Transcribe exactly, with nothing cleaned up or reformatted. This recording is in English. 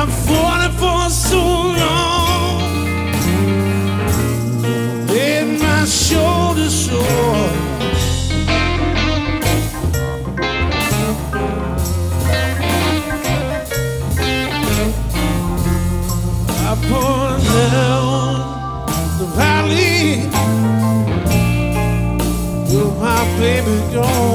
I've fought for so long, laid my shoulders sore. I poured down the valley with my baby gone.